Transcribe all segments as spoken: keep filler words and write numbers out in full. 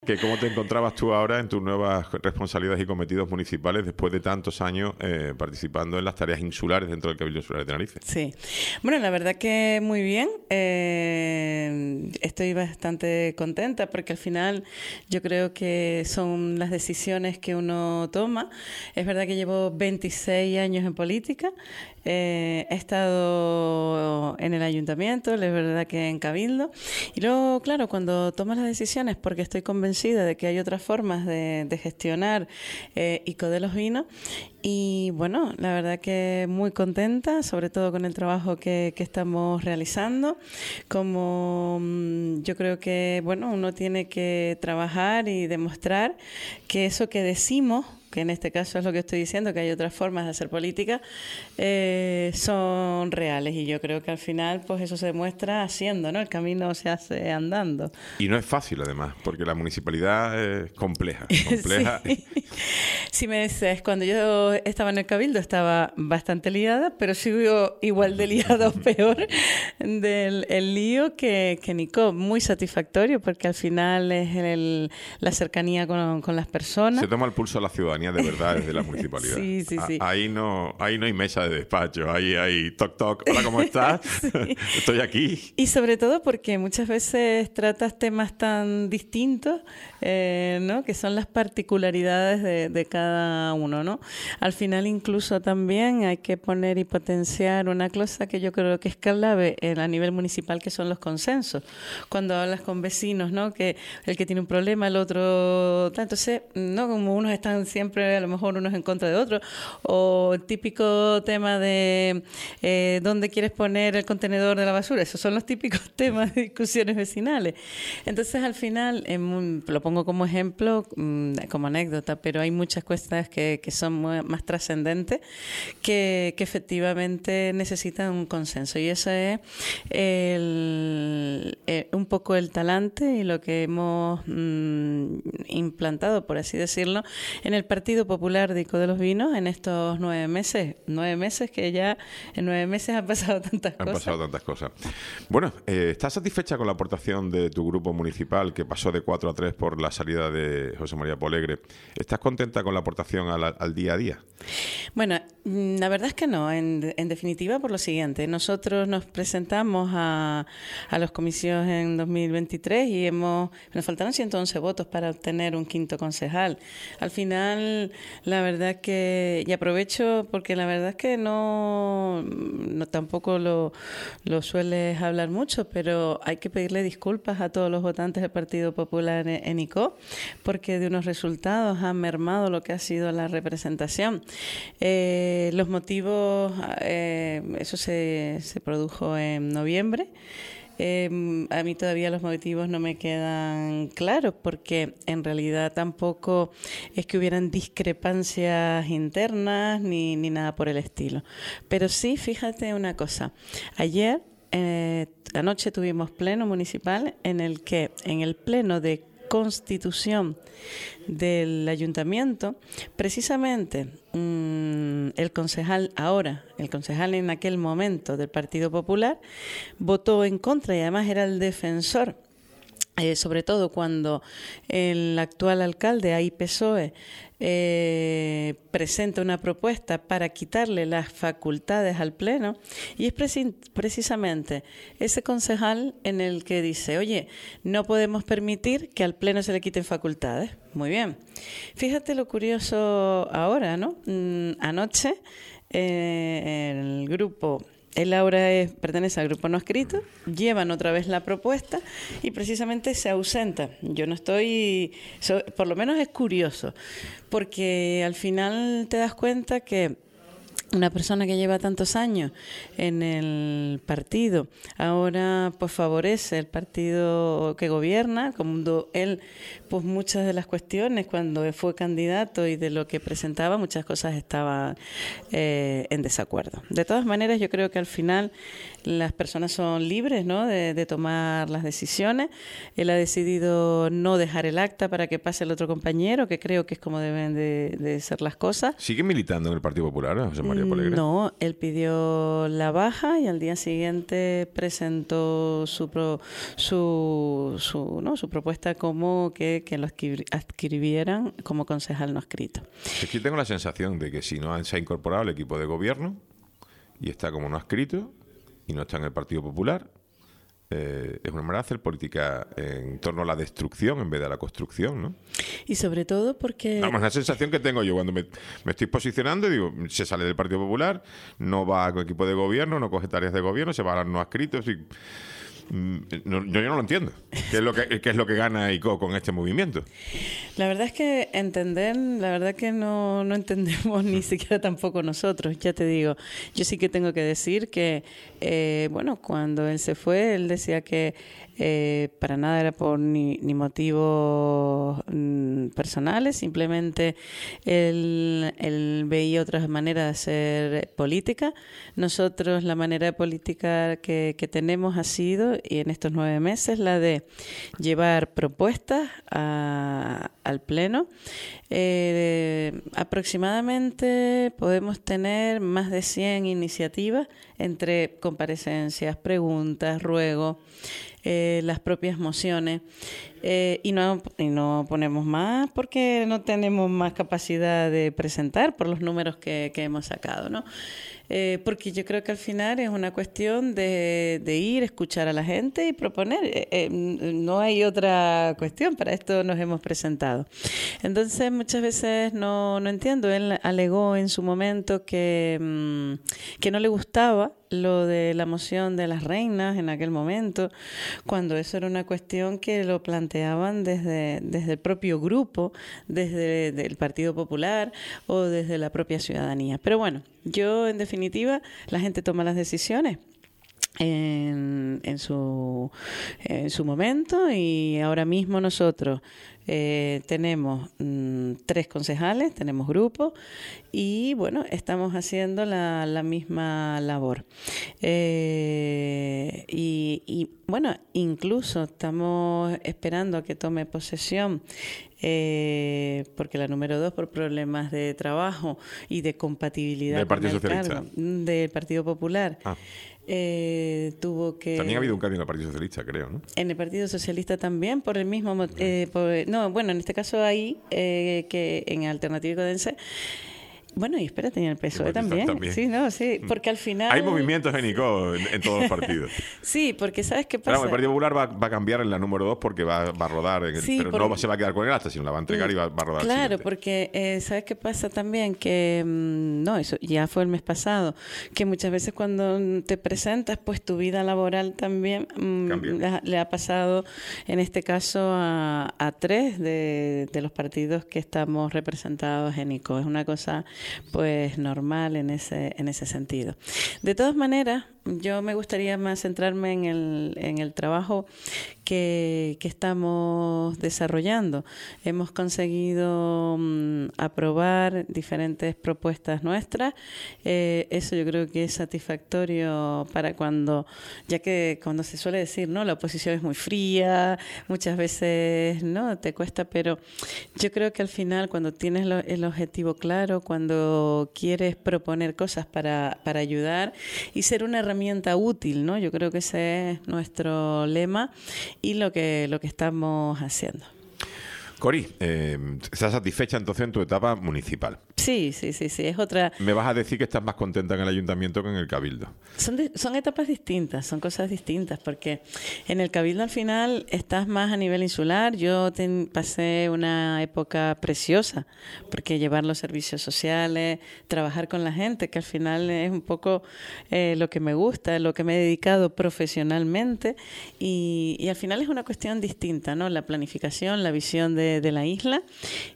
Que ¿Cómo te encontrabas tú ahora en tus nuevas responsabilidades y cometidos municipales después de tantos años eh, participando en las tareas insulares dentro del Cabildo Insular de Tenerife? Sí, bueno, la verdad que muy bien. Eh, estoy bastante contenta porque al final yo creo que son las decisiones que uno toma. Es verdad que llevo veintiséis años en política. Eh, he estado en el ayuntamiento, es verdad que en Cabildo. Y luego, claro, cuando tomas las decisiones, porque estoy convencida de que hay otras formas de, de gestionar eh, ICO de los Vinos. Y bueno, la verdad que muy contenta, sobre todo con el trabajo que, que estamos realizando. Como mmm, yo creo que, bueno, uno tiene que trabajar y demostrar que eso que decimos, que en este caso es lo que estoy diciendo, que hay otras formas de hacer política, eh, son reales. Y yo creo que al final pues eso se demuestra haciendo, ¿no? El camino se hace andando. Y no es fácil, además, porque la municipalidad es compleja. compleja. Sí. Si me dices, cuando yo estaba en el Cabildo estaba bastante liada, pero sigo igual de liada o peor del el lío que, que Nico. Muy satisfactorio porque al final es el, la cercanía con, con las personas. Se toma el pulso a la ciudadanía de verdad desde la municipalidad. Sí, sí, sí. Ahí no, ahí no hay mesa de despacho, ahí hay toc toc. Hola, ¿cómo estás? Sí. Estoy aquí. Y sobre todo porque muchas veces tratas temas tan distintos, eh, ¿no? Que son las particularidades de, de cada uno, ¿no? Al final incluso también hay que poner y potenciar una cosa que yo creo que es clave a nivel municipal, que son los consensos. Cuando hablas con vecinos, ¿no? Que el que tiene un problema, el otro... Entonces, ¿no? Como unos están siempre a lo mejor unos en contra de otros, o el típico tema de eh, dónde quieres poner el contenedor de la basura. Esos son los típicos temas de discusiones vecinales. Entonces, al final, eh, lo pongo como ejemplo, mmm, como anécdota, pero hay muchas cuestiones que, que son muy, más trascendentes que, que efectivamente necesitan un consenso. Y eso es el, eh, un poco el talante y lo que hemos mmm, implantado, por así decirlo, en el Partido Popular de ICO de los Vinos en estos nueve meses. Nueve meses que ya en nueve meses han pasado tantas han cosas. Han pasado tantas cosas. Bueno, eh, ¿estás satisfecha con la aportación de tu grupo municipal que pasó de cuatro a tres por la salida de José María Polegre? ¿Estás contenta con la aportación al, al día a día? Bueno, la verdad es que no. En, en definitiva, por lo siguiente. Nosotros nos presentamos a, a los comicios en dos mil veintitrés y hemos nos faltaron ciento once votos para obtener un quinto concejal. Al final, la verdad que, y aprovecho porque la verdad es que no, no tampoco lo, lo sueles hablar mucho, pero hay que pedirle disculpas a todos los votantes del Partido Popular en, en ICO, porque de unos resultados han mermado lo que ha sido la representación. Eh, los motivos, eh, eso se, se produjo en noviembre. Eh, a mí todavía los motivos no me quedan claros porque en realidad tampoco es que hubieran discrepancias internas ni, ni nada por el estilo. Pero sí, fíjate una cosa. Ayer, eh, anoche tuvimos pleno municipal en el que, en el pleno de Constitución del Ayuntamiento, precisamente mmm, el concejal ahora, el concejal en aquel momento del Partido Popular, votó en contra y además era el defensor. Eh, sobre todo cuando el actual alcalde, ahí P S O E, eh, presenta una propuesta para quitarle las facultades al Pleno, y es preci- precisamente ese concejal en el que dice, oye, no podemos permitir que al Pleno se le quiten facultades. Muy bien. Fíjate lo curioso ahora, ¿no? Mm, anoche eh, el grupo... Él ahora es, pertenece al grupo no escrito, llevan otra vez la propuesta y precisamente se ausenta. Yo no estoy, so, por lo menos es curioso, porque al final te das cuenta que una persona que lleva tantos años en el partido, ahora pues favorece el partido que gobierna, cuando él, pues muchas de las cuestiones, cuando fue candidato y de lo que presentaba, muchas cosas estaban eh, en desacuerdo. De todas maneras, yo creo que al final las personas son libres, ¿no?, de, de tomar las decisiones. Él ha decidido no dejar el acta para que pase el otro compañero, que creo que es como deben de, de ser las cosas. ¿Sigue militando en el Partido Popular, José María Polegre? No, él pidió la baja y al día siguiente presentó su pro, su, su, ¿no? su propuesta como que, que lo adscribieran como concejal no adscrito. Es que tengo la sensación de que si no se ha incorporado al equipo de gobierno y está como no adscrito y no está en el Partido Popular, eh, es una manera de hacer política en torno a la destrucción en vez de a la construcción, ¿no? Y sobre todo porque... Además, la sensación que tengo yo cuando me, me estoy posicionando y digo, se sale del Partido Popular, no va al equipo de gobierno, no coge tareas de gobierno, se va a los no adscritos y... No, yo, yo no lo entiendo. ¿Qué es lo que, qué es lo que gana I C O con este movimiento? La verdad es que entender, la verdad que no, no entendemos ni siquiera tampoco nosotros, ya te digo. Yo sí que tengo que decir que, eh, bueno, cuando él se fue, él decía que eh, para nada era por ni, ni motivos mm, personales, simplemente él, él veía otras maneras de hacer política. Nosotros la manera de política que, que tenemos ha sido, y en estos nueve meses, la de llevar propuestas a, al Pleno. Eh, aproximadamente podemos tener más de cien iniciativas entre comparecencias, preguntas, ruegos, eh, las propias mociones. Eh, y, no, y no ponemos más porque no tenemos más capacidad de presentar por los números que, que hemos sacado, ¿no? Eh, porque yo creo que al final es una cuestión de, de ir, escuchar a la gente y proponer. Eh, eh, no hay otra cuestión, para esto nos hemos presentado. Entonces, muchas veces no, no entiendo. Él alegó en su momento que, mmm, que no le gustaba lo de la moción de las reinas en aquel momento, cuando eso era una cuestión que lo planteaban desde, desde el propio grupo, desde el Partido Popular o desde la propia ciudadanía. Pero bueno, yo en definitiva, la gente toma las decisiones en, en, su, en su momento, y ahora mismo nosotros eh, tenemos mmm, tres concejales, tenemos grupo y bueno, estamos haciendo la, la misma labor. Eh, y, y bueno, incluso estamos esperando a que tome posesión Eh, porque la número dos, por problemas de trabajo y de compatibilidad del Partido con el Socialista, cargo, del Partido Popular, ah. eh, tuvo que... También ha habido un cambio en el Partido Socialista, creo, ¿no? En el Partido Socialista también, por el mismo... Eh, por, no, bueno, en este caso ahí, eh, que en Alternativa y Codense... Bueno, y espérate, en el P S O E también. también. Sí, no, sí, porque al final... Hay movimientos en I C O en, en todos los partidos. Sí, porque ¿sabes qué pasa? Claro, el Partido Popular va, va a cambiar en la número dos porque va, va a rodar, en el, sí, pero por... no se va a quedar con el acta, sino la va a entregar y va, va a rodar. Claro, porque eh, ¿sabes qué pasa también? Que, mmm, no, eso ya fue el mes pasado, que muchas veces cuando te presentas, pues tu vida laboral también mmm, le, le ha pasado, en este caso, a, a tres de, de los partidos que estamos representados en I C O. Es una cosa pues normal en ese en ese sentido. De todas maneras, yo me gustaría más centrarme en el, en el trabajo que, que estamos desarrollando. Hemos conseguido um, aprobar diferentes propuestas nuestras. Eh, eso yo creo que es satisfactorio para cuando, ya que cuando se suele decir, ¿no?, la oposición es muy fría, muchas veces no te cuesta, pero yo creo que al final, cuando tienes lo, el objetivo claro, cuando quieres proponer cosas para, para ayudar y ser una herramienta herramienta útil, ¿no? Yo creo que ese es nuestro lema y lo que, lo que estamos haciendo. Cori, eh, ¿estás satisfecha entonces en tu etapa municipal? Sí, sí, sí, sí, es otra... Me vas a decir que estás más contenta en el ayuntamiento que en el cabildo. Son, de, son etapas distintas, son cosas distintas, porque en el cabildo al final estás más a nivel insular. Yo ten, pasé una época preciosa, porque llevar los servicios sociales, trabajar con la gente, que al final es un poco eh, lo que me gusta, lo que me he dedicado profesionalmente, y, y al final es una cuestión distinta, ¿no? La planificación, la visión de, de la isla.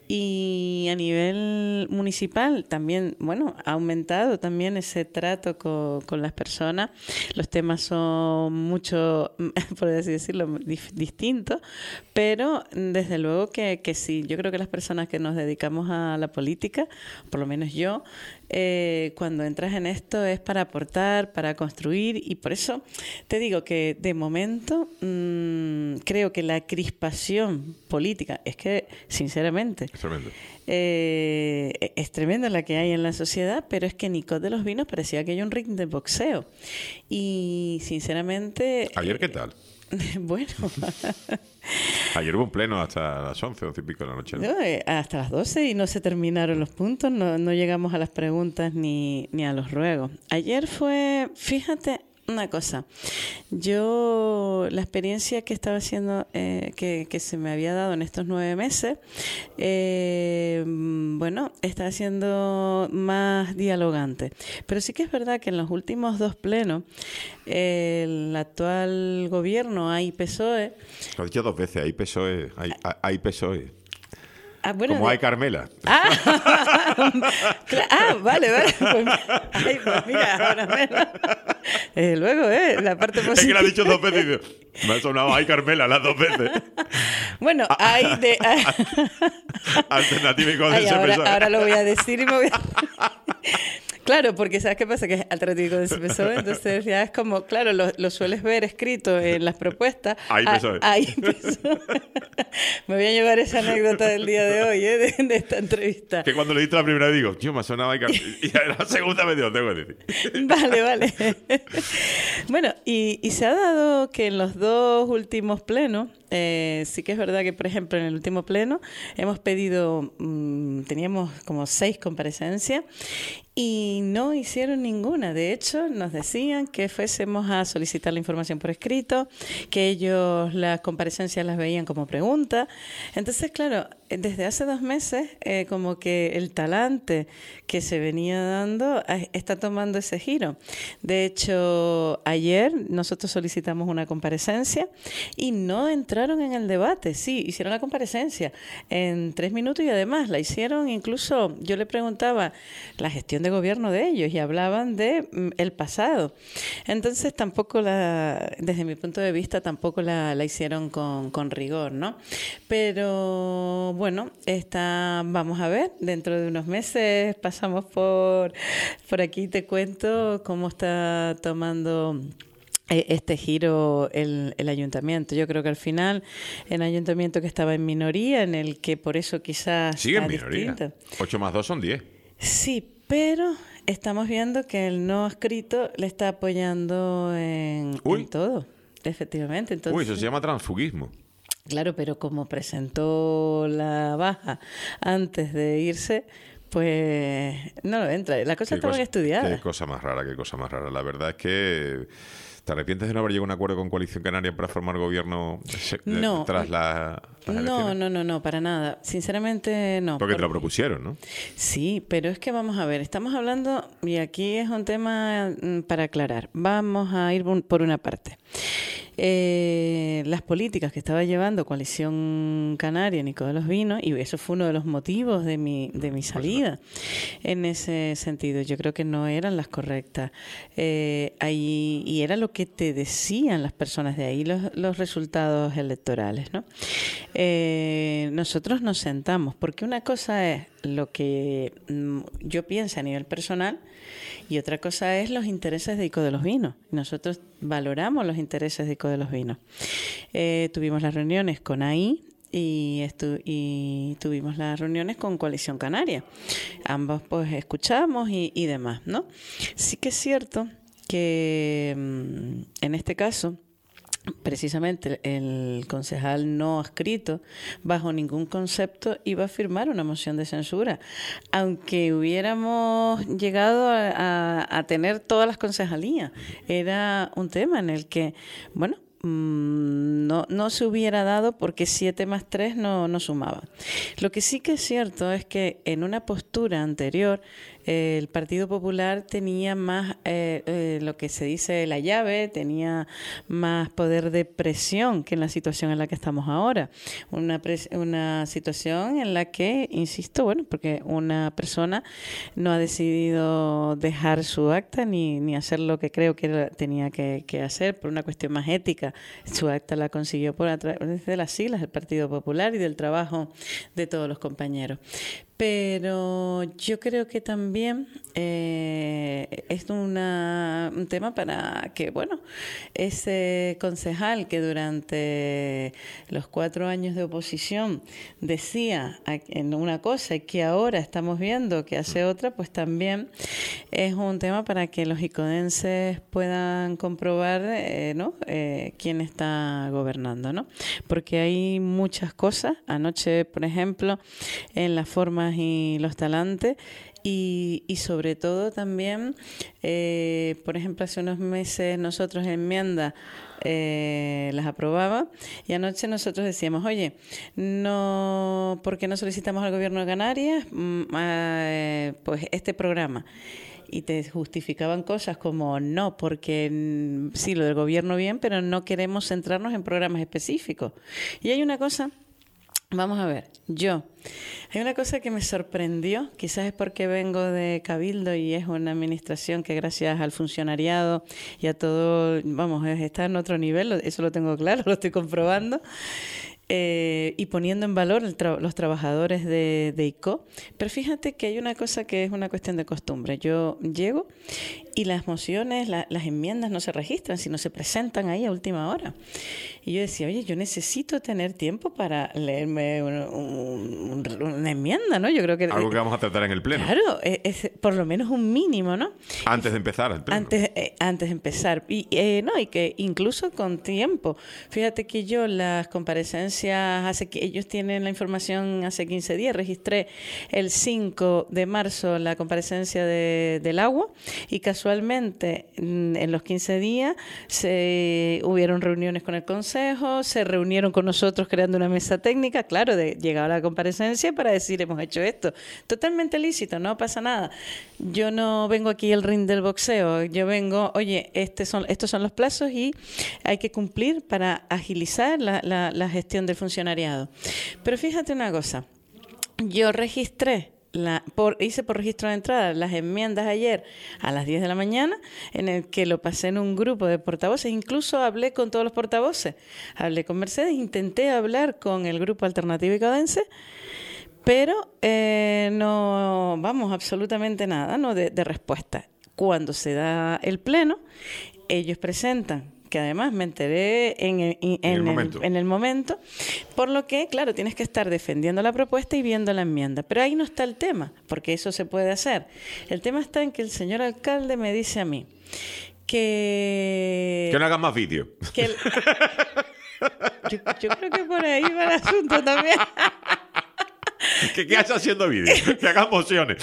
Y a nivel municipal también, bueno, ha aumentado también ese trato con, con las personas. Los temas son mucho, por así decirlo, dif- distintos, pero desde luego que, que sí. Yo creo que las personas que nos dedicamos a la política, por lo menos yo, eh, cuando entras en esto es para aportar, para construir, y por eso te digo que de momento mmm, creo que la crispación política, es que sinceramente Es tremendo. Eh, es tremenda la que hay en la sociedad, pero es que Nicot de los Vinos parecía que hay un ring de boxeo. Y sinceramente... ¿Ayer qué tal? Eh, bueno... Ayer hubo un pleno hasta las once, once y pico de la noche, ¿no? No, eh, hasta las doce y no se terminaron los puntos, no, no llegamos a las preguntas ni, ni a los ruegos. Ayer fue, fíjate, una cosa, yo la experiencia que estaba haciendo, eh, que, que se me había dado en estos nueve meses, eh, bueno, estaba siendo más dialogante. Pero sí que es verdad que en los últimos dos plenos, eh, el actual gobierno, hay P S O E... Lo he dicho dos veces, hay P S O E, hay, hay P S O E. Ah, bueno, Como de... hay Carmela. Ah, ah, vale, vale. Pues, ay, pues mira, ahora menos. Desde luego, ¿eh? La parte positiva. Es que lo ha dicho dos veces y digo, me ha sonado hay Carmela las dos veces. Bueno, hay de... Alternativa y con Ay, ese ahora, P S O E. ahora lo voy a decir y me voy a... Claro, porque ¿sabes qué pasa? Que es alternativo de P S O E, entonces ya es como, claro, lo, lo sueles ver escrito en las propuestas. Ahí P S O E. Ahí P S O E. Me voy a llevar esa anécdota del día de hoy, ¿eh? de, de esta entrevista. Que cuando le diste la primera vez digo, tío, me ha sonado hay Carmela. Y la segunda vez digo, tengo que decir. Vale, vale. Bueno, y, y se ha dado que en los dos últimos plenos, eh, sí que es verdad que, por ejemplo, en el último pleno hemos pedido, mmm, teníamos como seis comparecencias y no hicieron ninguna. De hecho, nos decían que fuésemos a solicitar la información por escrito, que ellos las comparecencias las veían como preguntas. Entonces, claro, desde hace dos meses, eh, como que el talante que se venía dando eh, está tomando ese giro. De hecho, ayer nosotros solicitamos una comparecencia y no entraron en el debate. Sí, hicieron la comparecencia en tres minutos y además la hicieron incluso, yo le preguntaba la gestión de gobierno de ellos y hablaban de mm, el pasado. Entonces tampoco la, desde mi punto de vista, tampoco la, la hicieron con, con rigor, ¿no? Pero bueno, está, vamos a ver, dentro de unos meses pasamos por, por aquí, te cuento cómo está tomando este giro el, el ayuntamiento. Yo creo que al final el ayuntamiento que estaba en minoría, en el que por eso quizás Sigue en está minoría. distinto. ocho más dos son diez. Sí, pero estamos viendo que el no escrito le está apoyando en, en todo, efectivamente. Entonces, Uy, eso se llama transfugismo. Claro, pero como presentó la baja antes de irse, pues no lo entra. La cosa estaba estudiada. Qué cosa más rara, qué cosa más rara. La verdad es que... ¿Te arrepientes de no haber llegado a un acuerdo con Coalición Canaria para formar gobierno no, tras la, las elecciones? No, no, no, no, para nada. Sinceramente, no. Porque por... te lo propusieron, ¿no? Sí, pero es que vamos a ver, estamos hablando, y aquí es un tema para aclarar. Vamos a ir por una parte. Eh, las políticas que estaba llevando Coalición Canaria, Nico de los Vinos, y eso fue uno de los motivos de mi, de mi salida. En ese sentido, yo creo que no eran las correctas. Eh, ahí, y era lo que te decían las personas de ahí, los, los resultados electorales, ¿no? Eh, nosotros nos sentamos, porque una cosa es lo que mm, yo pienso a nivel personal y otra cosa es los intereses de Ico de los Vinos. Nosotros valoramos los intereses de Ico de los Vinos. Eh, tuvimos las reuniones con A I y, estu y tuvimos las reuniones con Coalición Canaria. Ambos pues escuchamos y, y demás, ¿no? Sí que es cierto que mm, en este caso precisamente el concejal no adscrito bajo ningún concepto iba a firmar una moción de censura, aunque hubiéramos llegado a, a, a tener todas las concejalías. Era un tema en el que, bueno, no, no se hubiera dado porque siete más tres no, no sumaba. Lo que sí que es cierto es que en una postura anterior eh, el Partido Popular tenía más, eh, eh, lo que se dice la llave, tenía más poder de presión que en la situación en la que estamos ahora. Una, pres- una situación en la que, insisto, bueno, porque una persona no ha decidido dejar su acta ni, ni hacer lo que creo que era- tenía que, que hacer por una cuestión más ética. Su acta la consiguió por a través de las siglas del Partido Popular y del trabajo de todos los compañeros. Pero yo creo que también eh, es una, un tema para que, bueno, ese concejal que durante los cuatro años de oposición decía en una cosa y que ahora estamos viendo que hace otra, pues también es un tema para que los icodenses puedan comprobar eh, ¿no? eh, quién está gobernando, ¿no? Porque hay muchas cosas. Anoche, por ejemplo, en las formas y los talantes y, y sobre todo también, eh, por ejemplo, hace unos meses nosotros enmiendas eh, las aprobaba y anoche nosotros decíamos, oye, no, ¿por qué no solicitamos al Gobierno de Canarias mm, eh, pues este programa? Y te justificaban cosas como no, porque mm, sí, lo del gobierno bien, pero no queremos centrarnos en programas específicos. Y hay una cosa, vamos a ver, yo, hay una cosa que me sorprendió, quizás es porque vengo de Cabildo y es una administración que gracias al funcionariado y a todo, vamos, está en otro nivel, eso lo tengo claro, lo estoy comprobando. Eh, y poniendo en valor el tra- los trabajadores de, de I C O. Pero fíjate que hay una cosa que es una cuestión de costumbre. Yo llego y las mociones, la, las enmiendas no se registran, sino se presentan ahí a última hora. Y yo decía, oye, yo necesito tener tiempo para leerme un, un, un, una enmienda, ¿no? Yo creo que... Algo que vamos a tratar en el pleno. Claro, es, es por lo menos un mínimo, ¿no? Antes de empezar el pleno. Antes, eh, antes de empezar. Y eh, no, y que incluso con tiempo. Fíjate que yo las comparecencias, hace que ellos tienen la información hace quince días, registré el cinco de marzo la comparecencia de, del agua y casualmente en los quince días se hubieron reuniones con el Consejo, se reunieron con nosotros creando una mesa técnica, claro, de llegaba la comparecencia para decir hemos hecho esto. Totalmente lícito, no pasa nada. Yo no vengo aquí al ring del boxeo, yo vengo, oye, este son, estos son los plazos y hay que cumplir para agilizar la, la, la gestión del funcionariado. Pero fíjate una cosa, yo registré, la, por, hice por registro de entrada las enmiendas ayer a las diez de la mañana, en el que lo pasé en un grupo de portavoces, incluso hablé con todos los portavoces, hablé con Mercedes, intenté hablar con el grupo Alternativo Icadense, pero eh, no, vamos, absolutamente nada, ¿no? de, de respuesta. Cuando se da el pleno, ellos presentan, que además me enteré en el, en, en, el momento. El, en el momento, por lo que, claro, tienes que estar defendiendo la propuesta y viendo la enmienda. Pero ahí no está el tema, porque eso se puede hacer. El tema está en que el señor alcalde me dice a mí que... Que no hagas más vídeos. Que el, yo, yo creo que por ahí va el asunto también. Que qué haces haciendo vídeos, que hagas mociones.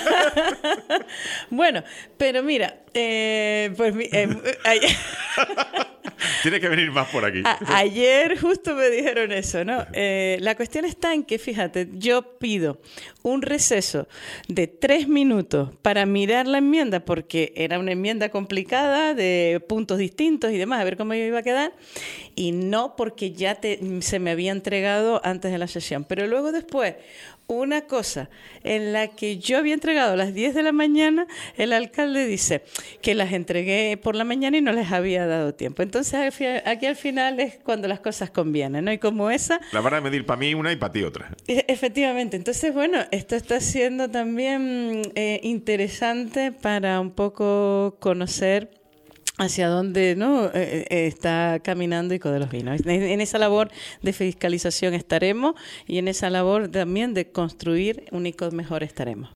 Bueno, pero mira, eh, pues eh, ayer, Tienes que venir más por aquí. A, ayer justo me dijeron eso, ¿no? Eh, la cuestión está en que, fíjate, yo pido un receso de tres minutos para mirar la enmienda, porque era una enmienda complicada, de puntos distintos y demás, a ver cómo yo iba a quedar, y no porque ya te, se me había entregado antes de la sesión. Pero luego después, una cosa en la que yo había entregado a las diez de la mañana, el alcalde dice que las entregué por la mañana y no les había dado tiempo. Entonces aquí al final es cuando las cosas convienen, ¿no? Y como esa... La van a medir para mí una y para ti otra. Efectivamente. Entonces, bueno, esto está siendo también eh, interesante para un poco conocer hacia dónde no eh, eh, está caminando I C O de los Vinos. En esa labor de fiscalización estaremos y en esa labor también de construir un I C O mejor estaremos.